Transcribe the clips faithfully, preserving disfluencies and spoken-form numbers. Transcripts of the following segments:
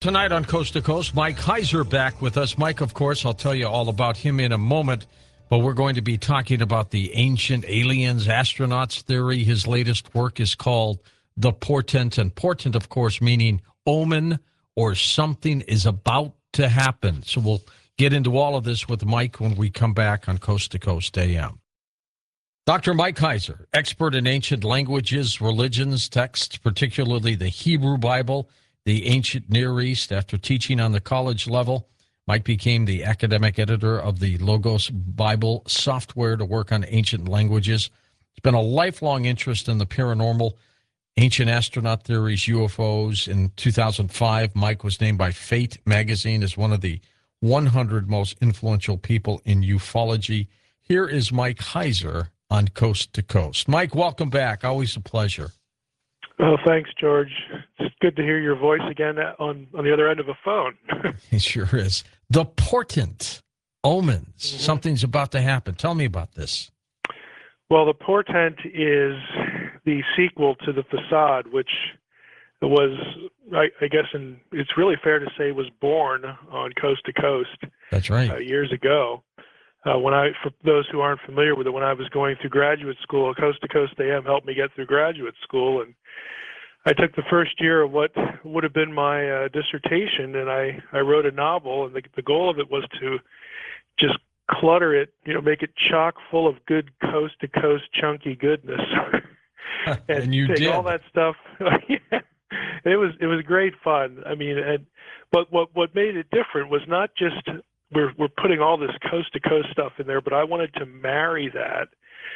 Tonight on Coast to Coast, Mike Heiser back with us. Mike, of course, I'll tell you all about him in a moment, but we're going to be talking about the ancient aliens, astronauts theory. His latest work is called The Portent, and portent, of course, meaning omen or something is about to happen. So we'll get into all of this with Mike when we come back on Coast to Coast A M. Doctor Mike Heiser, expert in ancient languages, religions, texts, particularly the Hebrew Bible, the ancient Near East. After teaching on the college level, Mike became the academic editor of the Logos Bible software to work on ancient languages. It's been a lifelong interest in the paranormal, ancient astronaut theories, U F Os. In two thousand five, Mike was named by Fate magazine as one of the one hundred most influential people in ufology. Here is Mike Heiser on Coast to Coast. Mike, welcome back. Always a pleasure. Oh, thanks, George. It's good to hear your voice again on, on the other end of a phone. It sure is. The portent, omens, mm-hmm. Something's about to happen. Tell me about this. Well, the portent is the sequel to the facade, which was, I, I guess, in, it's really fair to say, was born on Coast to Coast. That's right. Uh, years ago. Uh, when I, for those who aren't familiar with it, when I was going through graduate school, Coast to Coast A M helped me get through graduate school, and I took the first year of what would have been my uh, dissertation, and I, I wrote a novel, and the, the goal of it was to just clutter it, you know, make it chock full of good coast to coast chunky goodness, and, and you take did all that stuff. Yeah, it was it was great fun. I mean, and but what what made it different was not just we're we're putting all this coast to coast stuff in there, but I wanted to marry that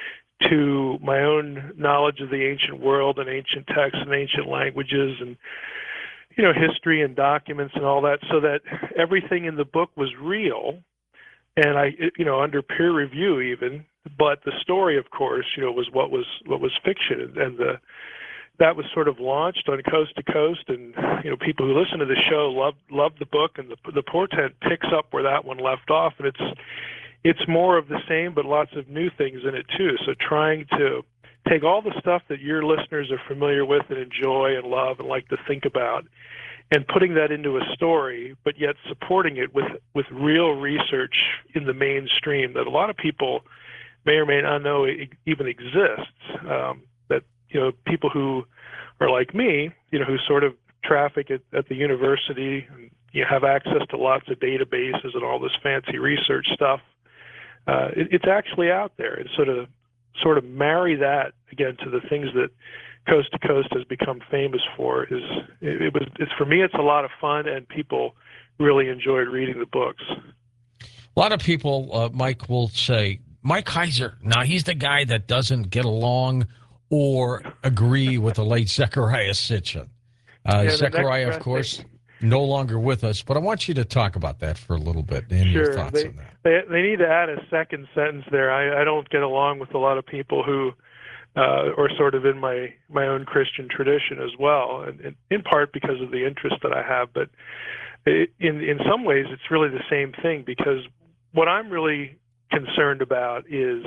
to my own knowledge of the ancient world and ancient texts and ancient languages and, you know, history and documents and all that, so that everything in the book was real, and I, you know, under peer review even, but the story, of course, you know, was what was what was fiction, and the that was sort of launched on Coast to Coast, and, you know, people who listen to the show love love the book, and the the portent picks up where that one left off, and it's it's more of the same, but lots of new things in it too. So trying to take all the stuff that your listeners are familiar with and enjoy and love and like to think about, and putting that into a story, but yet supporting it with, with real research in the mainstream that a lot of people may or may not know it even exists. Um, that, you know, people who are like me, you know, who sort of traffic at, at the university, and you have access to lots of databases and all this fancy research stuff. Uh, it, it's actually out there, and sort of sort of marry that again to the things that Coast to Coast has become famous for. Is it, it was it's for me it's a lot of fun, and people really enjoyed reading the books. A lot of people, uh, Mike, will say Mike Heiser. Now he's the guy that doesn't get along or agree with the late Zecharia Sitchin. Uh, yeah, Zecharia, of course, thing. no longer with us, but I want you to talk about that for a little bit and sure. your thoughts they, on that. They, they need to add a second sentence there. I, I don't get along with a lot of people who uh, are sort of in my, my own Christian tradition as well, and, and in part because of the interest that I have. But it, in, in some ways, it's really the same thing, because what I'm really concerned about is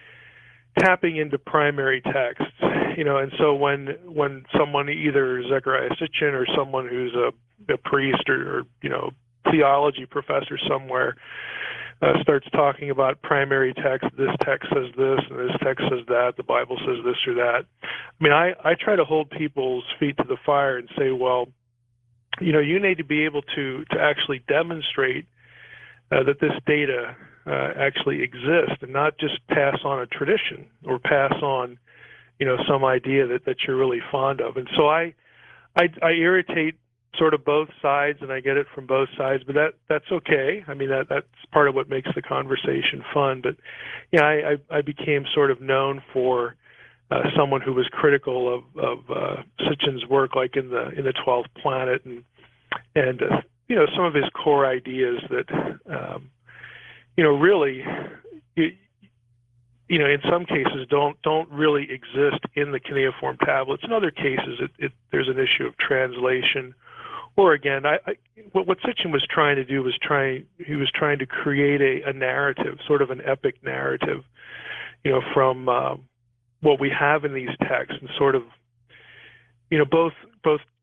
tapping into primary texts, you know, and so when when someone, either Zecharia Sitchin or someone who's a, a priest or, or, you know, theology professor somewhere uh, starts talking about primary text, this text says this, and this text says that, the Bible says this or that. I mean, I, I try to hold people's feet to the fire and say, well, you know, you need to be able to, to actually demonstrate uh, that this data uh, actually exists, and not just pass on a tradition or pass on, you know, some idea that, that you're really fond of. And so I, I, I irritate sort of both sides, and I get it from both sides, but that that's okay. I mean, that that's part of what makes the conversation fun. But yeah, I, I, I became sort of known for uh, someone who was critical of, of uh, Sitchin's work, like in the in the twelfth Planet, and and uh, you know, some of his core ideas that um, you know really. It, you know, in some cases don't don't really exist in the cuneiform tablets. In other cases, it, it, there's an issue of translation. Or again, I, I, what, what Sitchin was trying to do was try he was trying to create a, a narrative, sort of an epic narrative, you know, from uh, what we have in these texts, and sort of, you know, both both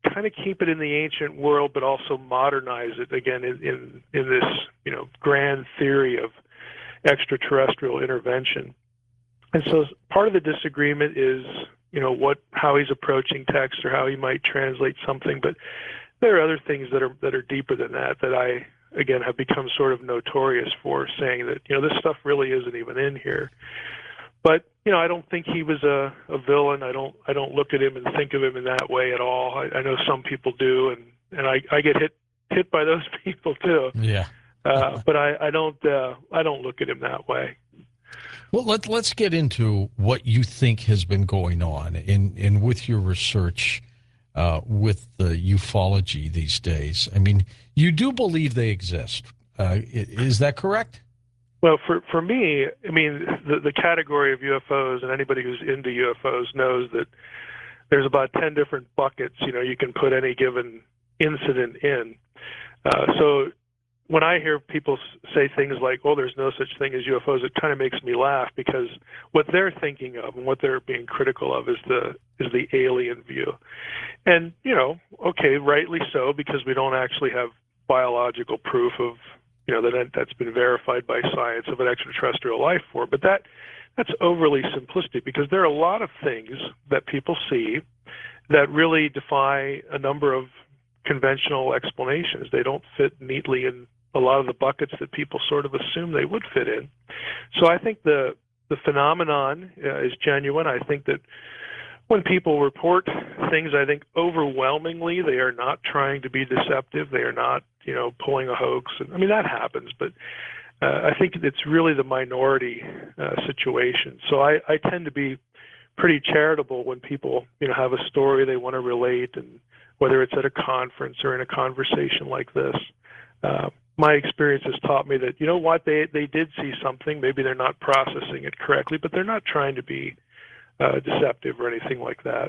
kind of keep it in the ancient world, but also modernize it again in, in, in this, you know, grand theory of extraterrestrial intervention. And so part of the disagreement is, you know, what, how he's approaching text or how he might translate something. But there are other things that are, that are deeper than that, that I, again, have become sort of notorious for, saying that, you know, this stuff really isn't even in here. But, you know, I don't think he was a, a villain. I don't I don't look at him and think of him in that way at all. I, I know some people do, and, and I, I get hit hit by those people too. Yeah. uh, but I, I don't uh, I don't look at him that way. Well, let, let's get into what you think has been going on in, in with your research uh, with the ufology these days. I mean, you do believe they exist. Uh, is that correct? Well, for, for me, I mean, the, the category of U F Os, and anybody who's into U F Os knows that there's about ten different buckets, you know, you can put any given incident in. Uh, so when I hear people say things like, oh, there's no such thing as U F Os, it kind of makes me laugh, because what they're thinking of and what they're being critical of is the is the alien view. And, you know, okay, rightly so, because we don't actually have biological proof of, you know, that that's been verified by science of an extraterrestrial life form. But that that's overly simplistic, because there are a lot of things that people see that really defy a number of conventional explanations. They don't fit neatly in a lot of the buckets that people sort of assume they would fit in. So I think the the phenomenon uh, is genuine. I think that when people report things, I think overwhelmingly they are not trying to be deceptive. They are not, you know, pulling a hoax. I mean, that happens, but uh, I think it's really the minority uh, situation. So I, I tend to be pretty charitable when people, you know, have a story they want to relate, and whether it's at a conference or in a conversation like this. Uh, my experience has taught me that, you know what, they they did see something. Maybe they're not processing it correctly, but they're not trying to be uh, deceptive or anything like that.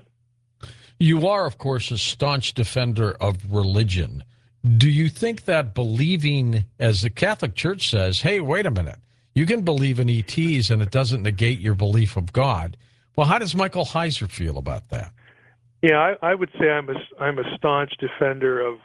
You are, of course, a staunch defender of religion. Do you think that believing, as the Catholic Church says, hey, wait a minute, you can believe in E Ts and it doesn't negate your belief of God? Well, how does Michael Heiser feel about that? Yeah, I, I would say I'm a, I'm a staunch defender of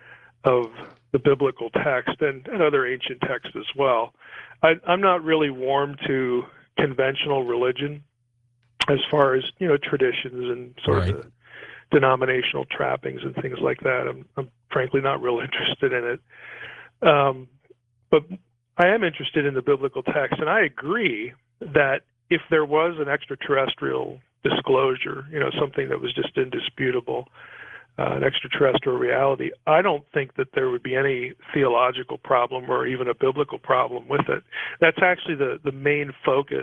of the biblical text and, and other ancient texts as well. I, I'm not really warm to conventional religion as far as, you know, traditions and sort right. of the denominational trappings and things like that. I'm, I'm frankly not real interested in it. Um, but I am interested in the biblical text, and I agree that if there was an extraterrestrial disclosure, you know, something that was just indisputable, uh, an extraterrestrial reality, I don't think that there would be any theological problem or even a biblical problem with it. That's actually the, the main focus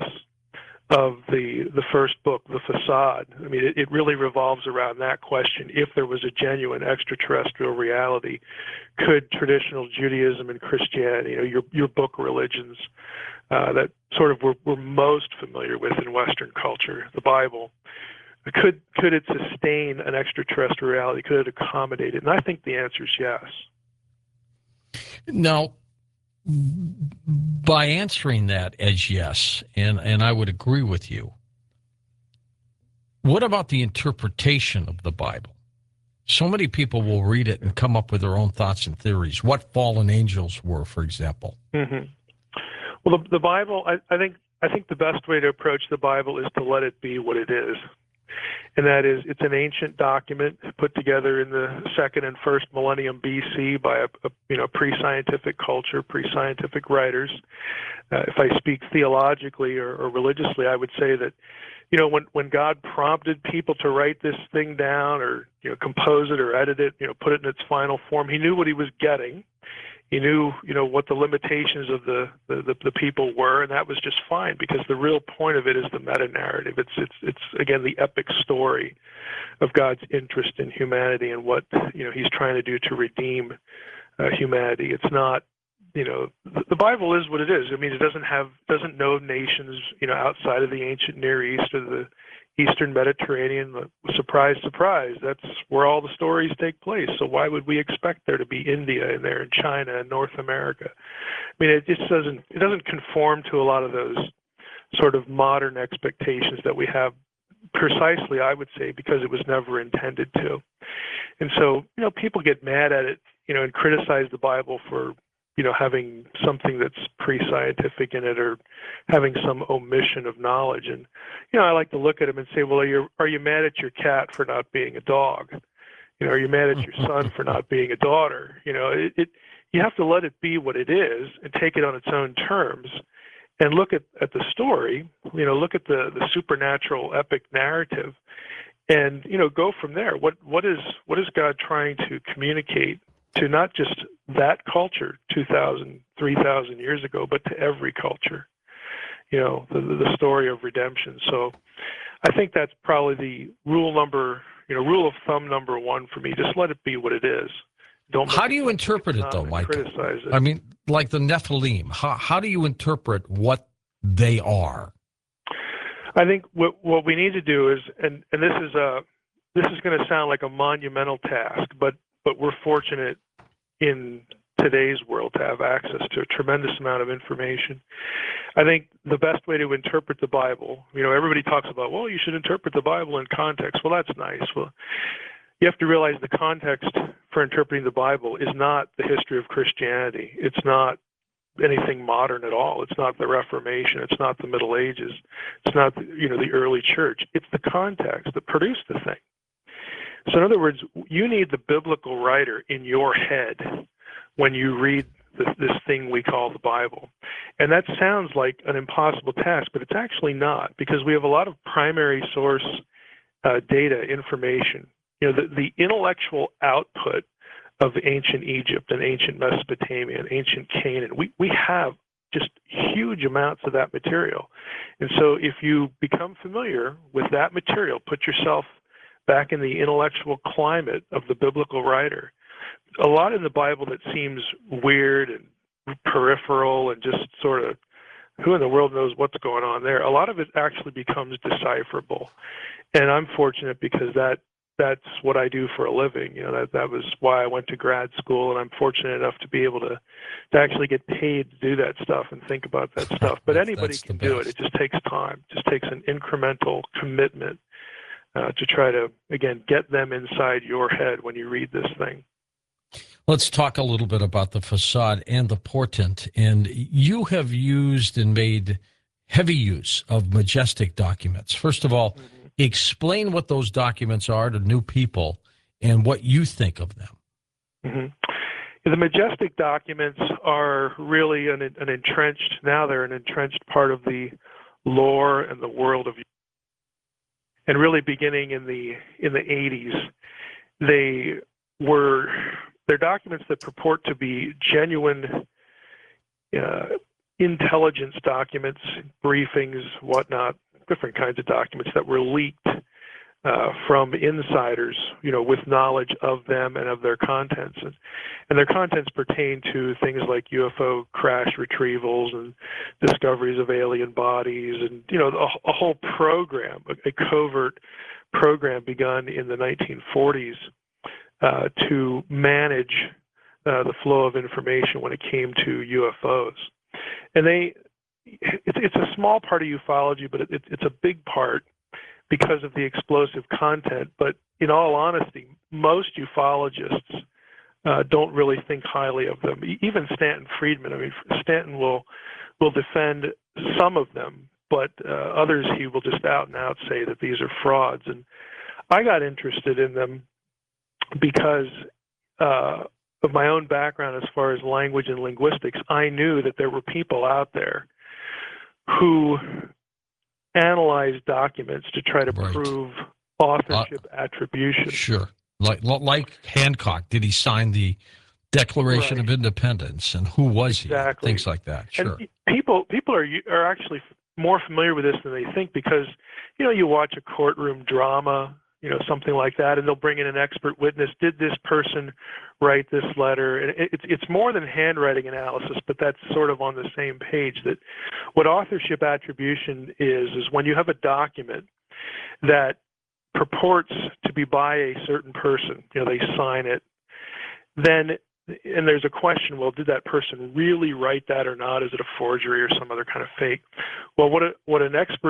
of the the first book, The Facade. I mean, it, it really revolves around that question. If there was a genuine extraterrestrial reality, could traditional Judaism and Christianity, you know, your your book religions uh, that sort of we're, we're most familiar with in Western culture, the Bible, could could it sustain an extraterrestrial reality? Could it accommodate it? And I think the answer is yes. Now, by answering that as yes, and, and I would agree with you, what about the interpretation of the Bible? So many people will read it and come up with their own thoughts and theories. What fallen angels were, for example. Mm-hmm. Well, the, the Bible, I, I think I think the best way to approach the Bible is to let it be what it is. And that is, it's an ancient document put together in the second and first millennium B C by a, a you know pre-scientific culture, pre-scientific writers. Uh, if I speak theologically or, or religiously, I would say that, you know, when when God prompted people to write this thing down, or, you know, compose it or edit it, you know, put it in its final form, He knew what He was getting. He knew, you know, what the limitations of the, the, the, the people were, and that was just fine, because the real point of it is the meta-narrative. It's, it's, it's again, the epic story of God's interest in humanity and what, you know, He's trying to do to redeem uh, humanity. It's not, you know, the, the Bible is what it is. I mean, it doesn't have, doesn't know nations, you know, outside of the ancient Near East or the Eastern Mediterranean. Surprise, surprise, that's where all the stories take place. So why would we expect there to be India in there and China and North America? I mean, it just doesn't, it doesn't conform to a lot of those sort of modern expectations that we have, precisely, I would say, because it was never intended to. And so, you know, people get mad at it, you know, and criticize the Bible for, you know, having something that's pre-scientific in it or having some omission of knowledge. And, you know, I like to look at them and say, well, are you, are you mad at your cat for not being a dog? You know, are you mad at your son for not being a daughter? You know, it, it you have to let it be what it is and take it on its own terms and look at, at the story, you know, look at the, the supernatural epic narrative and, you know, go from there. What what is what is God trying to communicate to not just that culture two thousand, three thousand years ago, but to every culture, you know, the, the story of redemption. So I think that's probably the rule number, you know, rule of thumb number one for me. Just let it be what it is. Don't. How do you interpret it, though, Mike? Criticize it. I mean, like the Nephilim, how, how do you interpret what they are? I think what what we need to do is, and, and this is a this is going to sound like a monumental task, but but we're fortunate in today's world to have access to a tremendous amount of information. I think the best way to interpret the Bible, you know, everybody talks about, well, you should interpret the Bible in context. Well, that's nice. Well, you have to realize the context for interpreting the Bible is not the history of Christianity. It's not anything modern at all. It's not the Reformation. It's not the Middle Ages. It's not, the, you know, the early church. It's the context that produced the thing. So in other words, you need the biblical writer in your head when you read this, this thing we call the Bible. And that sounds like an impossible task, but it's actually not, because we have a lot of primary source uh, data, information. You know, the, the intellectual output of ancient Egypt and ancient Mesopotamia and ancient Canaan, we, we have just huge amounts of that material. And so if you become familiar with that material, put yourself back in the intellectual climate of the biblical writer, a lot in the Bible that seems weird and peripheral and just sort of, who in the world knows what's going on there, a lot of it actually becomes decipherable. And I'm fortunate because that that's what I do for a living. You know, that that was why I went to grad school, and I'm fortunate enough to be able to to actually get paid to do that stuff and think about that stuff. But anybody can do it. It just takes time. It just takes an incremental commitment uh, to try to, again, get them inside your head when you read this thing. Let's talk a little bit about the facade and the portent. And you have used and made heavy use of majestic documents. First of all, mm-hmm. explain what those documents are to new people and what you think of them. Mm-hmm. The majestic documents are really an, an entrenched, now they're an entrenched part of the lore and the world of, and really beginning in the in the eighties, they were, they're documents that purport to be genuine uh, intelligence documents, briefings, whatnot, different kinds of documents that were leaked uh, from insiders, you know, with knowledge of them and of their contents. And, and their contents pertain to things like U F O crash retrievals and discoveries of alien bodies and, you know, a, a whole program, a, a covert program begun in the nineteen forties uh, to manage uh, the flow of information when it came to U F Os. And they, it's, it's a small part of ufology, but it, it's a big part because of the explosive content. But in all honesty, most ufologists uh, don't really think highly of them. Even Stanton Friedman, I mean, Stanton will will defend some of them, but uh, others he will just out and out say that these are frauds. And I got interested in them because uh, of my own background as far as language and linguistics. I knew that there were people out there who analyzed documents to try to right. prove authorship uh, attribution. Sure. Like like Hancock, did he sign the Declaration right. of Independence, and who was exactly. he? Things like that. Sure. And people people are are actually more familiar with this than they think because, you know, you watch a courtroom drama, you know, something like that, and they'll bring in an expert witness. Did this person write this letter? And it's it's more than handwriting analysis, but that's sort of on the same page. That what authorship attribution is is when you have a document that purports to be by a certain person, you know, they sign it, then, and there's a question, well, did that person really write that or not? Is it a forgery or some other kind of fake? Well, what a, what an expert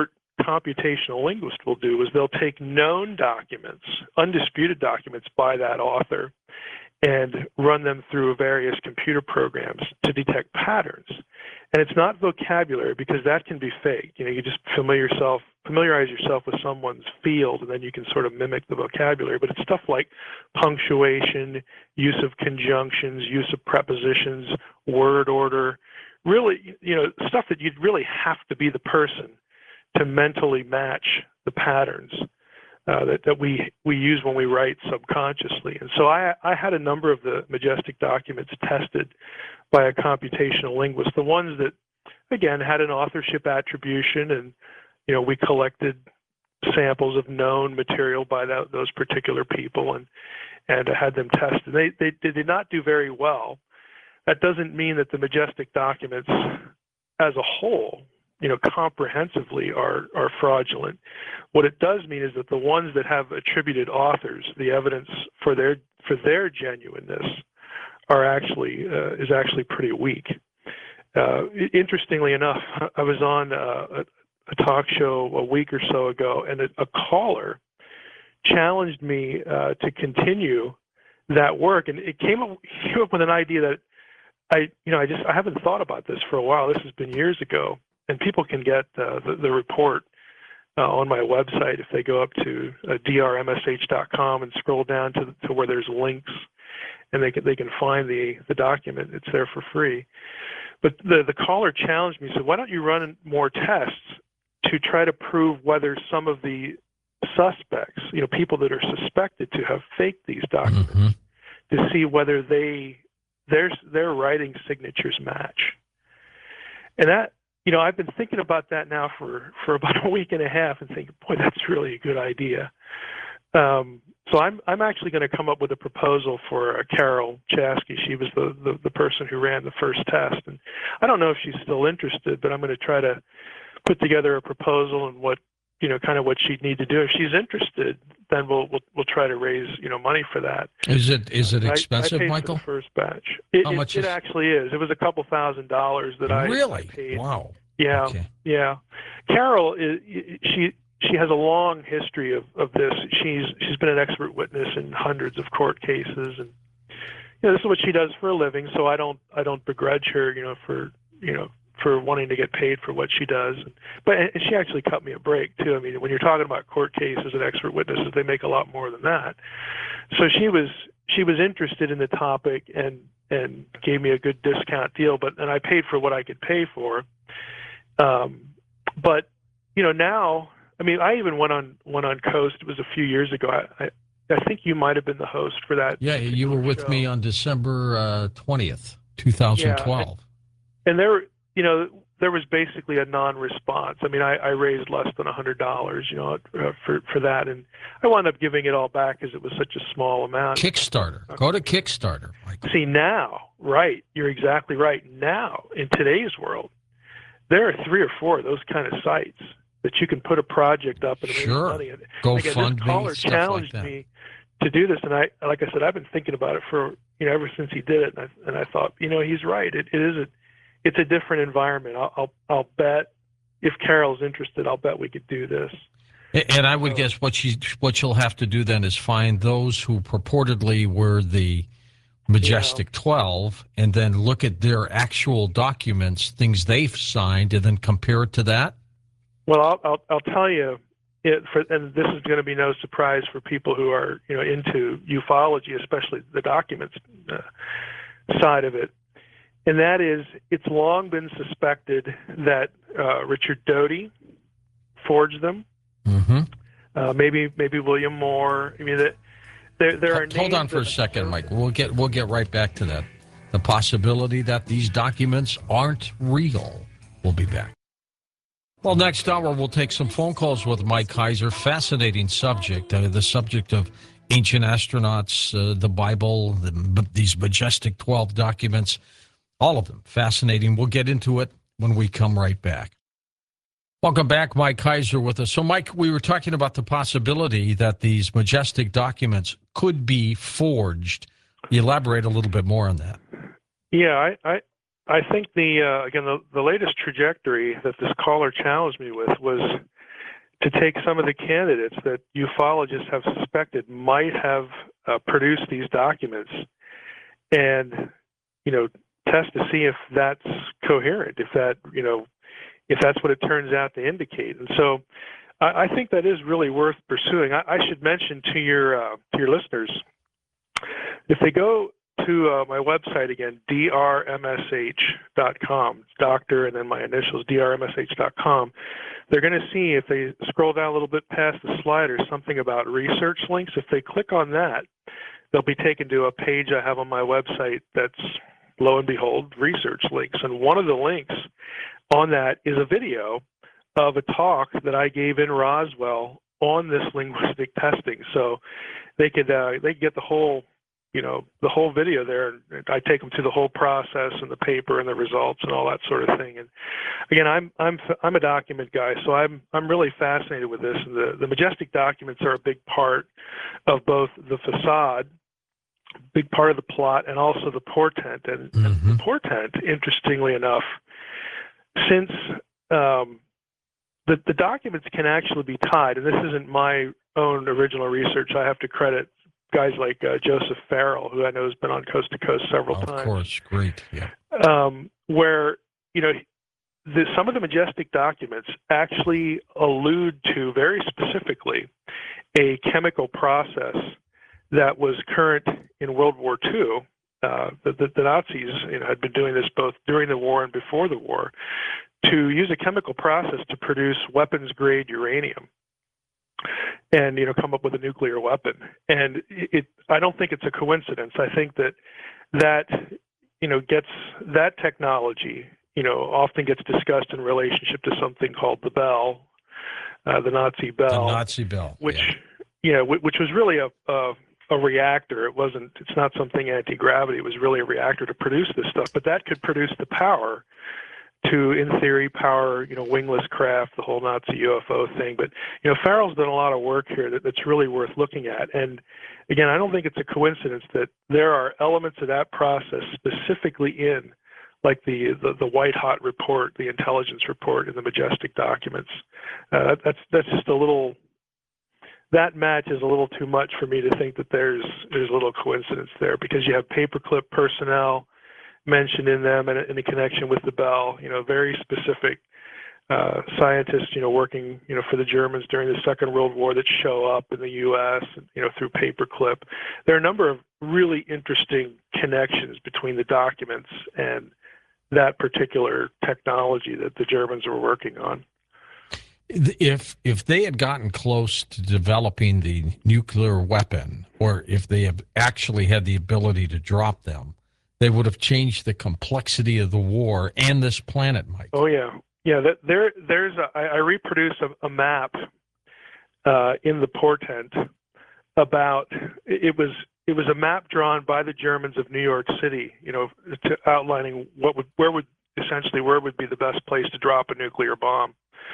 computational linguist will do is they'll take known documents, undisputed documents by that author, and run them through various computer programs to detect patterns. And it's not vocabulary, because that can be fake. You know, you just familiar yourself, familiarize yourself with someone's field, and then you can sort of mimic the vocabulary. But it's stuff like punctuation, use of conjunctions, use of prepositions, word order, really, you know, stuff that you'd really have to be the person to mentally match the patterns uh, that, that we, we use when we write subconsciously. And so I, I had a number of the Majestic documents tested by a computational linguist, the ones that, again, had an authorship attribution, and, you know, we collected samples of known material by that, those particular people, and, and had them tested. They, they, they did not do very well. That doesn't mean that the Majestic documents as a whole, you know, comprehensively are, are fraudulent. What it does mean is that the ones that have attributed authors, the evidence for their, for their genuineness are actually, uh, is actually pretty weak. Uh, interestingly enough, I was on a, a talk show a week or so ago, and a, a caller challenged me uh, to continue that work, and it came up, came up with an idea that I, you know, I just I haven't thought about this for a while. This has been years ago, and people can get uh, the, the report uh, on my website if they go up to uh, d r m s h dot com and scroll down to to where there's links, and they can they can find the the document. It's there for free. But the the caller challenged me, said, "Why don't you run more tests to try to prove whether some of the suspects, you know, people that are suspected to have faked these documents, mm-hmm. to see whether they their their writing signatures match." And that, you know, I've been thinking about that now for, for about a week and a half, and thinking, boy, that's really a good idea. Um, so I'm I'm actually going to come up with a proposal for uh, Carol Chasky. She was the, the the person who ran the first test, and I don't know if she's still interested, but I'm going to try to put together a proposal and what, you know, kind of what she'd need to do. If she's interested, then we'll we'll, we'll try to raise, you know, money for that. Is it is it expensive, I, I paid Michael? For the first batch. It, How it, much it is... actually is. It was a couple thousand dollars that I really I paid. Wow. Yeah, okay. yeah. Carol is she. She has a long history of, of this. She's she's been an expert witness in hundreds of court cases, and you know, this is what she does for a living. So I don't I don't begrudge her, you know, for you know for wanting to get paid for what she does. But and she actually cut me a break too. I mean, when you're talking about court cases and expert witnesses, they make a lot more than that. So she was she was interested in the topic and and gave me a good discount deal. But and I paid for what I could pay for. Um, but you know now. I mean, I even went on went on Coast. It was a few years ago. I I, I think you might have been the host for that. Yeah, you were with show. me on December uh, twentieth, two thousand twelve. Yeah, and, and there, you know, there was basically a non-response. I mean, I, I raised less than a hundred dollars, you know, uh, for for that, and I wound up giving it all back because it was such a small amount. Kickstarter. Go to Kickstarter, Michael. See now, right? You're exactly right. Now, in today's world, there are three or four of those kind of sites that you can put a project up and sure. raise money. And Go again, fund this caller me, challenged like me to do this, and I, like I said, I've been thinking about it for you know ever since he did it, and I, and I thought, you know, he's right. It, it is a, it's a different environment. I'll, I'll, I'll bet if Carol's interested, I'll bet we could do this. And I would so, guess what she, what you'll have to do then is find those who purportedly were the Majestic yeah. twelve, and then look at their actual documents, things they've signed, and then compare it to that. Well, I'll, I'll, I'll tell you, it, for, and this is going to be no surprise for people who are, you know, into ufology, especially the documents uh, side of it, and that is, it's long been suspected that uh, Richard Doty forged them. Mm-hmm. Uh, maybe maybe William Moore. I mean, that there there are. Hold on for a second, Mike. We'll get we'll get right back to that. The possibility that these documents aren't real. We'll be back. Well, next hour, we'll take some phone calls with Mike Heiser. Fascinating subject, uh, the subject of ancient astronauts, uh, the Bible, the, these Majestic twelve documents, all of them fascinating. We'll get into it when we come right back. Welcome back, Mike Heiser with us. So, Mike, we were talking about the possibility that these Majestic documents could be forged. Elaborate a little bit more on that. Yeah, I... I... I think the uh, again the, the latest trajectory that this caller challenged me with was to take some of the candidates that ufologists have suspected might have uh, produced these documents and, you know, test to see if that's coherent, if that, you know, if that's what it turns out to indicate. And so I, I think that is really worth pursuing. I, I should mention to your uh, to your listeners, if they go to uh, my website again, D R M S H dot com, doctor and then my initials, D R M S H dot com, they're going to see, if they scroll down a little bit past the slider, something about research links. If they click on that, they'll be taken to a page I have on my website that's, lo and behold, research links. And one of the links on that is a video of a talk that I gave in Roswell on this linguistic testing. So they could uh, they could get the whole, you know, the whole video there. I take them through the whole process and the paper and the results and all that sort of thing. And again, I'm I'm I'm a document guy, so I'm I'm really fascinated with this. And the the Majestic documents are a big part of both the facade, big part of the plot, and also the portent. And, mm-hmm. and the portent, interestingly enough, since um, the the documents can actually be tied, and this isn't my own original research. I have to credit guys like uh, Joseph Farrell, who I know has been on Coast to Coast several of times. Of course, great, yeah. Um, where, you know, the, some of the Majestic documents actually allude to very specifically a chemical process that was current in World War Two. Uh, the, the, the Nazis, you know, had been doing this both during the war and before the war, to use a chemical process to produce weapons-grade uranium, and, you know, come up with a nuclear weapon. And it, it, I don't think it's a coincidence. I think that that, you know, gets that technology, you know, often gets discussed in relationship to something called the Bell, uh, the Nazi Bell. The Nazi Bell, which, yeah, yeah which was really a, a a reactor. It wasn't. It's not something anti-gravity. It was really a reactor to produce this stuff. But that could produce the power to, in theory, power, you know, wingless craft, the whole Nazi U F O thing. But, you know, Farrell's done a lot of work here that, that's really worth looking at. And again, I don't think it's a coincidence that there are elements of that process specifically in, like the the, the white hot report, the intelligence report in the Majestic documents. Uh, that's that's just a little. That match is a little too much for me to think that there's there's a little coincidence there, because you have paperclip personnel mentioned in them and in a connection with the Bell, you know, very specific uh, scientists, you know, working, you know, for the Germans during the Second World War that show up in the U S, you know, through paperclip. There are a number of really interesting connections between the documents and that particular technology that the Germans were working on. If if they had gotten close to developing the nuclear weapon, or if they have actually had the ability to drop them, they would have changed the complexity of the war and this planet, Mike. Oh yeah, yeah. That, there, there's. A, I, I reproduced a, a map uh, in the portent about. It was it was a map drawn by the Germans of New York City. You know, to outlining what would where would essentially where would be the best place to drop a nuclear bomb.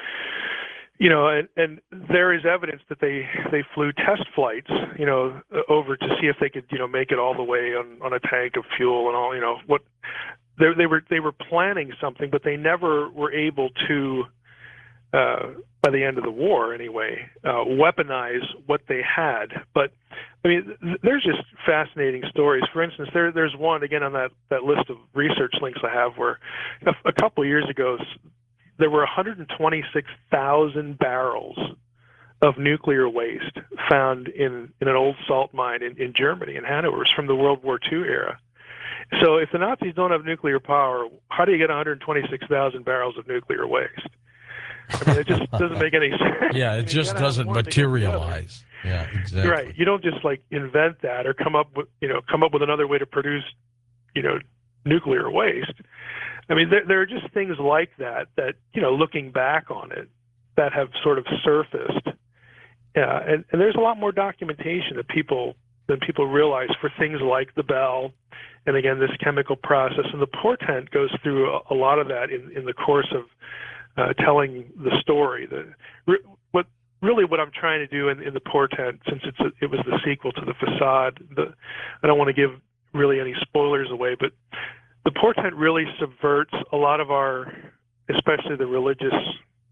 You know, and, and there is evidence that they, they flew test flights, you know, over to see if they could, you know, make it all the way on, on a tank of fuel and all, you know, what they, they were they were planning something, but they never were able to, uh, by the end of the war anyway, uh, weaponize what they had. But I mean, th- there's just fascinating stories. For instance, there there's one again on that, that list of research links I have where a, a couple of years ago, there were one hundred twenty-six thousand barrels of nuclear waste found in, in an old salt mine in, in Germany, in Hanover, from the World War Two era. So if the Nazis don't have nuclear power, how do you get one hundred twenty-six thousand barrels of nuclear waste? I mean, it just doesn't make any sense. Yeah, it just doesn't materialize. Yeah, exactly. Right. You don't just like invent that or come up with, you know, come up with another way to produce, you know, nuclear waste. I mean, there, there are just things like that that, you know, looking back on it, that have sort of surfaced. Yeah, and, and there's a lot more documentation that people than people realize for things like the Bell, and again, this chemical process. And the portent goes through a, a lot of that in, in the course of uh, telling the story. The, what really what I'm trying to do in, in the portent, since it's a, it was the sequel to the facade, the, I don't want to give really any spoilers away, but the portent really subverts a lot of our, especially the religious,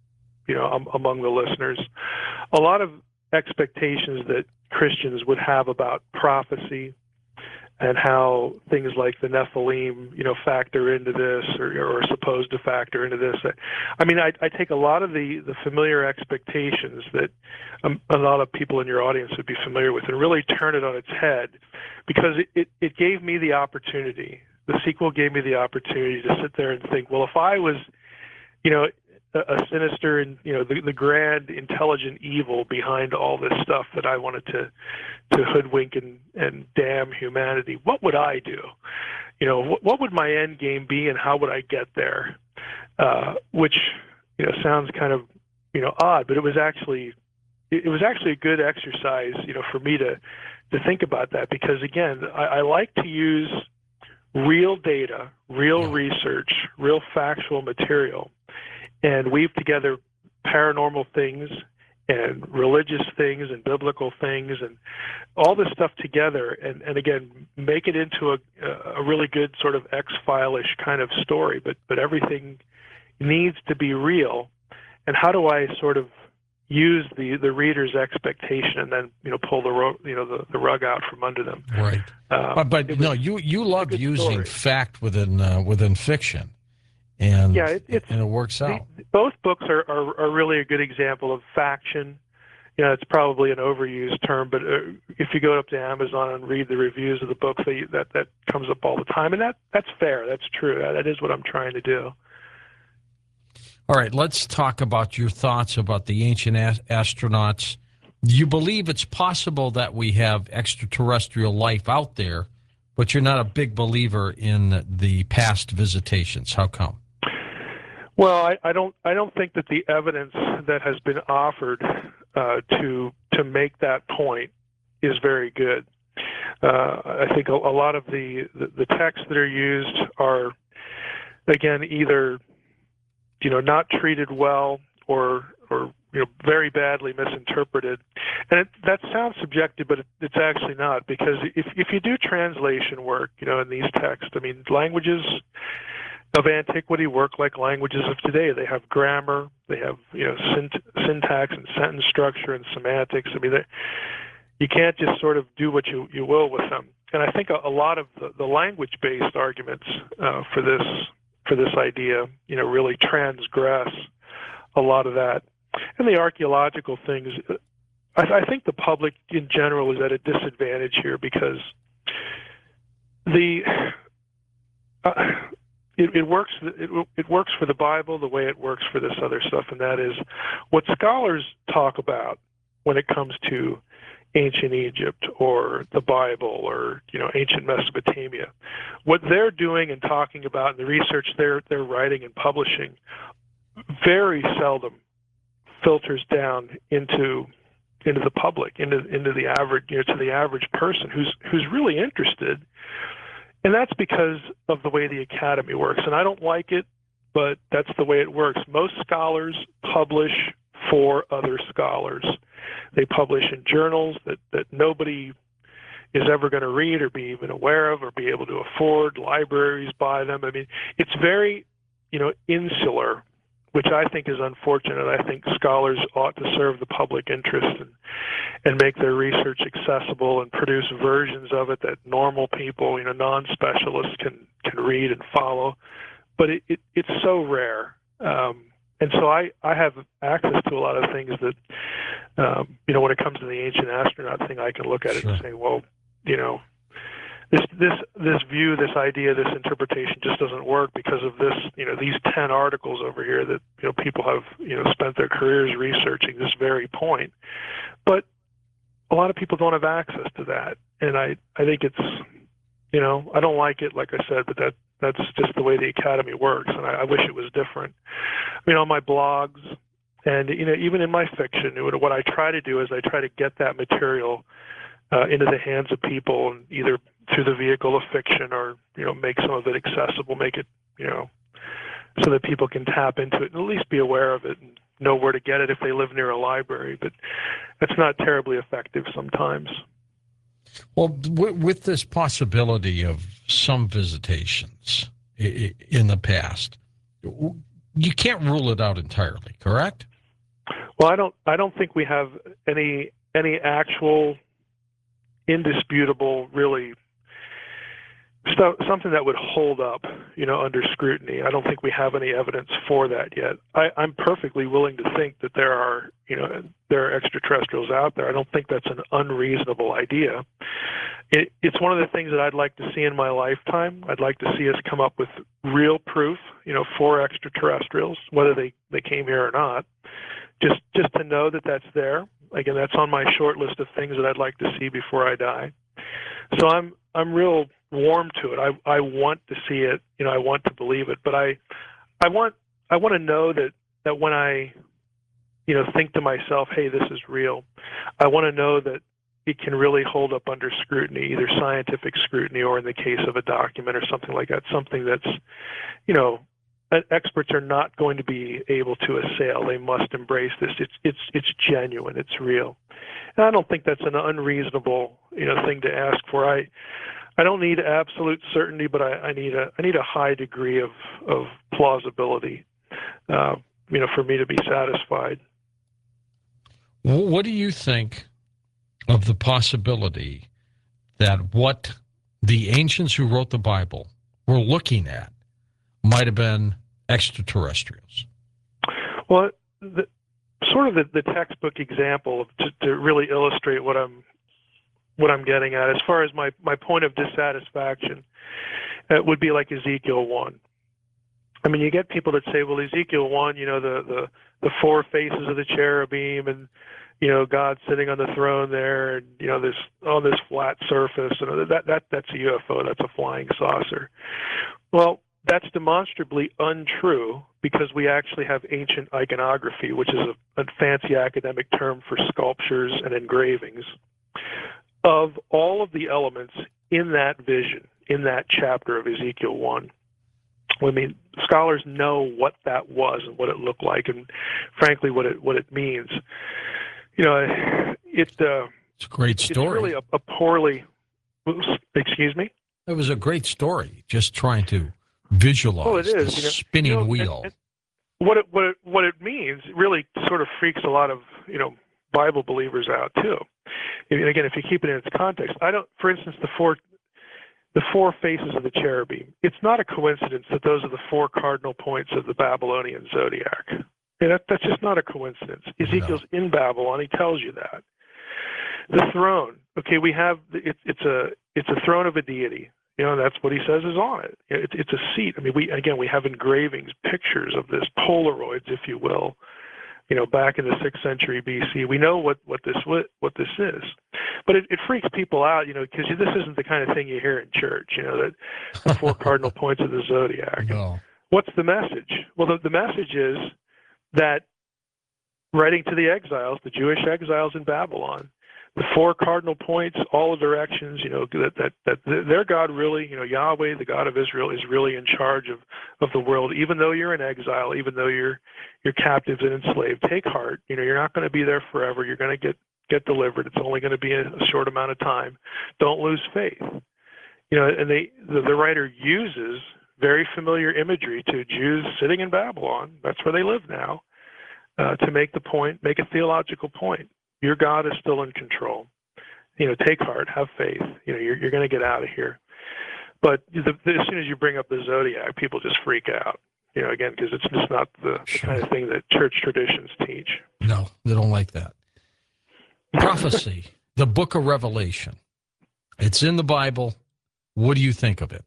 you know, um, among the listeners, a lot of expectations that Christians would have about prophecy and how things like the Nephilim, you know, factor into this or, or are supposed to factor into this. I mean, I, I take a lot of the, the familiar expectations that um, a lot of people in your audience would be familiar with and really turn it on its head, because it, it, it gave me the opportunity, the sequel gave me the opportunity to sit there and think, well, if I was, you know, a sinister and, you know, the, the grand intelligent evil behind all this stuff that I wanted to to hoodwink and, and damn humanity, what would I do? You know, what, what would my end game be and how would I get there? Uh, which, you know, sounds kind of, you know, odd, but it was actually it was actually a good exercise, you know, for me to to think about that, because again, I, I like to use real data, real research, real factual material, and weave together paranormal things and religious things and biblical things and all this stuff together, and, and again, make it into a, a really good sort of X-File-ish kind of story, but, but everything needs to be real. And how do I sort of use the, the reader's expectation and then, you know, pull the ro- you know the, the rug out from under them? Right. Um, but but no, you you love using story. fact within uh, within fiction. And, yeah, it, it's, and it works out. The, both books are, are, are really a good example of faction. You know, it's probably an overused term, but uh, if you go up to Amazon and read the reviews of the books, they, that that comes up all the time, and that that's fair. That's true. That, that is what I'm trying to do. All right, let's talk about your thoughts about the ancient a- astronauts. You believe it's possible that we have extraterrestrial life out there, but you're not a big believer in the past visitations. How come? Well, I, I don't. I don't think that the evidence that has been offered uh, to to make that point is very good. Uh, I think a, a lot of the, the the texts that are used are, again, either, you know, not treated well or or you know, very badly misinterpreted. And it, that sounds subjective, but it, it's actually not, because if if you do translation work, you know, in these texts, I mean, languages of antiquity work like languages of today. They have grammar, they have, you know, synt- syntax and sentence structure and semantics. I mean, you can't just sort of do what you, you will with them. And I think a, a lot of the, the language-based arguments uh, for this for this idea, you know, really transgress a lot of that. And the archaeological things, I, I think the public in general is at a disadvantage here, because the uh, It, it works. It, it works for the Bible the way it works for this other stuff, and that is what scholars talk about when it comes to ancient Egypt or the Bible or, you know, ancient Mesopotamia. What they're doing and talking about, and the research they're they're writing and publishing, very seldom filters down into into the public, into into the average, you know, to the average person who's who's really interested. And that's because of the way the academy works. And I don't like it, but that's the way it works. Most scholars publish for other scholars. They publish in journals that, that nobody is ever going to read or be even aware of or be able to afford. Libraries buy them. I mean, it's very, you know, insular, which I think is unfortunate. I think scholars ought to serve the public interest and, and make their research accessible and produce versions of it that normal people, you know, non-specialists can, can read and follow. But it, it, it's so rare. Um, and so I, I have access to a lot of things that, um, you know, when it comes to the ancient astronaut thing, I can look at it Sure. and say, well, you know, This this this view, this idea, this interpretation just doesn't work because of this, you know, these ten articles over here that, you know, people have, you know, spent their careers researching this very point. But a lot of people don't have access to that. And I, I think it's, you know, I don't like it, like I said, but that that's just the way the academy works. And I, I wish it was different. I mean, on my blogs and, you know, even in my fiction, what I try to do is I try to get that material uh, into the hands of people, and either through the vehicle of fiction or, you know, make some of it accessible, make it, you know, so that people can tap into it and at least be aware of it and know where to get it if they live near a library. But that's not terribly effective sometimes. Well, w- with this possibility of some visitations I- I- in the past, you can't rule it out entirely, correct? Well, I don't. I don't think we have any any actual indisputable, really stuff, something that would hold up, you know, under scrutiny. I don't think we have any evidence for that yet. I, I'm perfectly willing to think that there are, you know, there are extraterrestrials out there. I don't think that's an unreasonable idea. It, it's one of the things that I'd like to see in my lifetime. I'd like to see us come up with real proof, you know, for extraterrestrials, whether they, they came here or not. Just just to know that that's there. Again, that's on my short list of things that I'd like to see before I die. So I'm I'm real warm to it. I I want to see it. You know, I want to believe it. But I I want I want to know that that when I, you know, think to myself, hey, this is real. I want to know that it can really hold up under scrutiny, either scientific scrutiny or in the case of a document or something like that, something that's, you know, experts are not going to be able to assail. They must embrace this. It's it's it's genuine. It's real. And I don't think that's an unreasonable, you know, thing to ask for. I I don't need absolute certainty, but I, I need a I need a high degree of of plausibility, uh, you know, for me to be satisfied. What do you think of the possibility that what the ancients who wrote the Bible were looking at might have been extraterrestrials? Well, the, sort of the, the textbook example to, to really illustrate what I'm what I'm getting at, as far as my, my point of dissatisfaction, it would be like Ezekiel one. I mean, you get people that say, well, Ezekiel one, you know, the, the, the four faces of the cherubim and, you know, God sitting on the throne there and, you know, this on this flat surface, and that, that that's a U F O, that's a flying saucer. Well, that's demonstrably untrue because we actually have ancient iconography, which is a, a fancy academic term for sculptures and engravings, of all of the elements in that vision, in that chapter of Ezekiel one. I mean, scholars know what that was and what it looked like, and frankly, what it what it means. You know, it. Uh, it's a great story. It's really a, a poorly. Excuse me. It was a great story. Just trying to visualize well, it is, the you know, spinning you know, wheel. And, and what it what it what it means really sort of freaks a lot of, you know, Bible believers out too. And again, if you keep it in its context, I don't. For instance, the four. The four faces of the cherubim. It's not a coincidence that those are the four cardinal points of the Babylonian zodiac. And that, that's just not a coincidence. Ezekiel's no. in Babylon. He tells you that. The throne. Okay, we have it, it's a it's a throne of a deity. You know, that's what he says is on it. It's it's a seat. I mean, we again we have engravings, pictures of this, Polaroids, if you will. You know, back in the sixth century B C, we know what, what this what, what this is, but it, it freaks people out, you know, because this isn't the kind of thing you hear in church. You know, that the four cardinal points of the zodiac. No. What's the message? Well, the, the message is that writing to the exiles, the Jewish exiles in Babylon, the four cardinal points, all the directions, you know, that, that, that their God really, you know, Yahweh, the God of Israel, is really in charge of, of the world, even though you're in exile, even though you're you're captives and enslaved. Take heart. You know, you're not going to be there forever. You're going to get, get delivered. It's only going to be a, a short amount of time. Don't lose faith. You know, and they the, the writer uses very familiar imagery to Jews sitting in Babylon. That's where they live now, uh, to make the point, make a theological point. Your God is still in control. You know, take heart, have faith. You know, you're you're going to get out of here. But the, the, as soon as you bring up the zodiac, people just freak out. You know, again, because it's just not the, the Sure. kind of thing that church traditions teach. No, they don't like that. Prophecy, the book of Revelation. It's in the Bible. What do you think of it?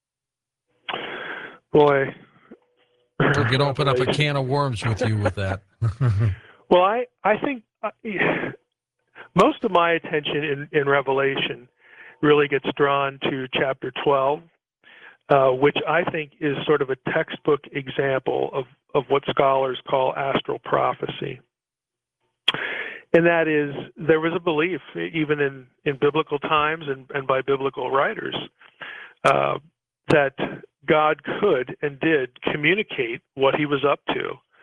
Boy. We're going to open up a can of worms with you with that. Well, I, I think uh, most of my attention in, in Revelation really gets drawn to chapter twelve, uh, which I think is sort of a textbook example of, of what scholars call astral prophecy. And that is, there was a belief, even in, in biblical times and, and by biblical writers, uh, that God could and did communicate what he was up to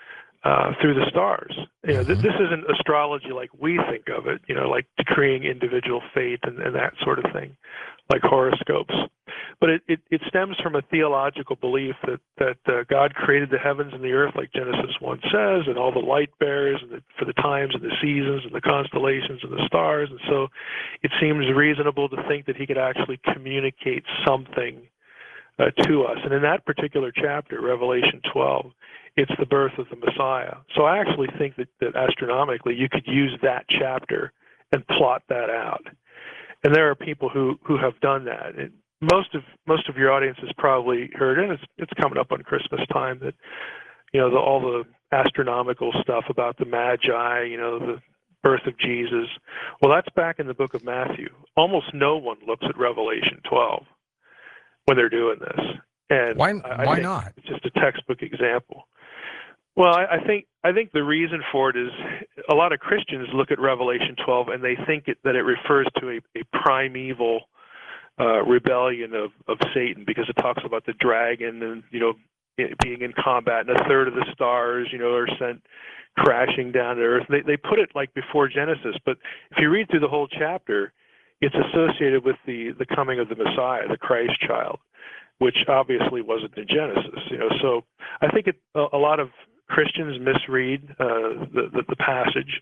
uh, through the stars. You know, th- Mhm. this isn't astrology like we think of it, you know, like decreeing individual fate and, and that sort of thing, like horoscopes. But it, it, it stems from a theological belief that, that uh, God created the heavens and the earth, like Genesis one says, and all the light bearers and the, for the times and the seasons and the constellations and the stars. And so it seems reasonable to think that he could actually communicate something uh, to us. And in that particular chapter, Revelation twelve, it's the birth of the Messiah. So I actually think that, that astronomically you could use that chapter and plot that out. And there are people who, who have done that. And most of most of your audience has probably heard, and it's it's coming up on Christmas time, that you know the, all the astronomical stuff about the Magi, you know, the birth of Jesus. Well, that's back in the book of Matthew. Almost no one looks at Revelation twelve when they're doing this. And Why? I, I Why think not? it's just a textbook example. Well, I, I think I think the reason for it is a lot of Christians look at Revelation twelve and they think it, that it refers to a, a primeval uh, rebellion of, of Satan, because it talks about the dragon and you know being in combat, and a third of the stars you know are sent crashing down to earth. They they put it like before Genesis, but if you read through the whole chapter, it's associated with the the coming of the Messiah, the Christ child, which obviously wasn't in Genesis. You know, so I think it, a, a lot of Christians misread uh, the, the the passage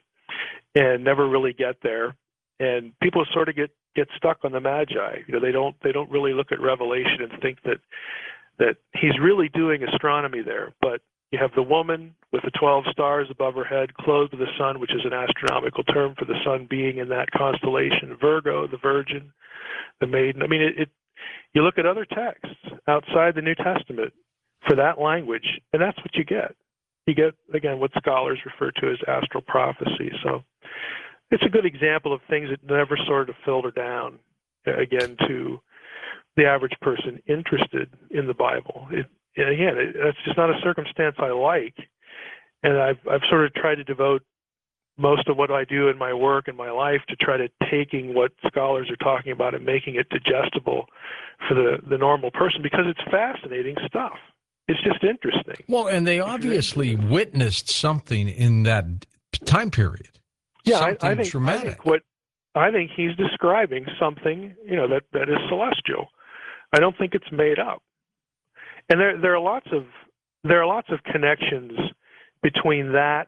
and never really get there, and people sort of get, get stuck on the Magi. You know, they don't they don't really look at Revelation and think that that he's really doing astronomy there. But you have the woman with the twelve stars above her head, clothed with the sun, which is an astronomical term for the sun being in that constellation. Virgo, the Virgin, the Maiden. I mean, it, it you look at other texts outside the New Testament for that language, and that's what you get. You get, again, what scholars refer to as astral prophecy. So it's a good example of things that never sort of filter down, again, to the average person interested in the Bible. It, and again, it, it's just not a circumstance I like, and I've, I've sort of tried to devote most of what I do in my work and my life to try to taking what scholars are talking about and making it digestible for the, the normal person, because it's fascinating stuff. It's just interesting. Well, and they obviously witnessed something in that time period. Yeah, something I, I, think, dramatic. I think what I think he's describing something, you know, that, that is celestial. I don't think it's made up. And there there are lots of there are lots of connections between that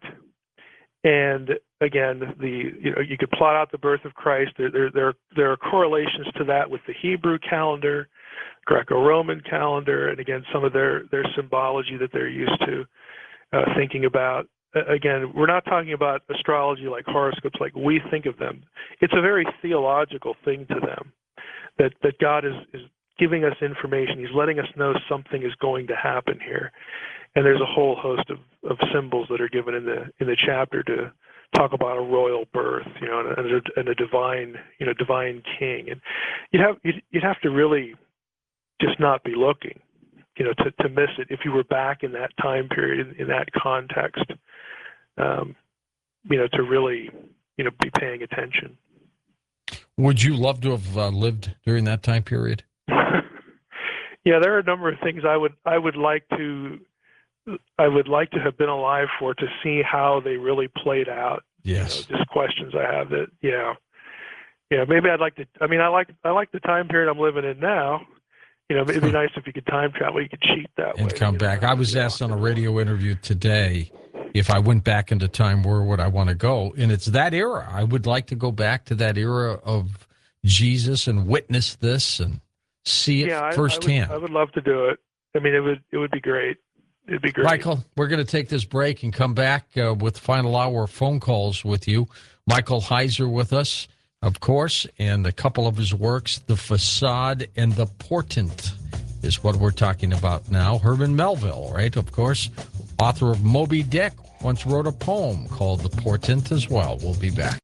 and, again, the you know you could plot out the birth of Christ. There there there, there are correlations to that with the Hebrew calendar, Greco-Roman calendar, and again some of their their symbology that they're used to uh, thinking about. Uh, again, we're not talking about astrology like horoscopes like we think of them. It's a very theological thing to them, that that God is is giving us information. He's letting us know something is going to happen here. And there's a whole host of, of symbols that are given in the in the chapter to talk about a royal birth, you know, and a, and a divine, you know, divine king. And you'd have you'd, you'd have to really just not be looking, you know, to, to miss it if you were back in that time period, in, in that context, um, you know, to really, you know, be paying attention. Would you love to have uh, lived during that time period? Yeah, there are a number of things I would I would like to. I would like to have been alive for, to see how they really played out. Yes. You know, just questions I have that, yeah. Yeah, maybe I'd like to, I mean, I like I like the time period I'm living in now. You know, it'd be nice if you could time travel, you could cheat that And way. come you know, back. I was asked on a radio interview today, if I went back into time, where would I want to go? And it's that era. I would like to go back to that era of Jesus and witness this and see it yeah, I, firsthand. I would, I would love to do it. I mean, it would it would be great. It'd be great. Michael, we're going to take this break and come back uh, with final hour phone calls with you. Michael Heiser with us, of course, and a couple of his works, The Facade and The Portent is what we're talking about now. Herman Melville, right, of course, author of Moby Dick, once wrote a poem called The Portent as well. We'll be back.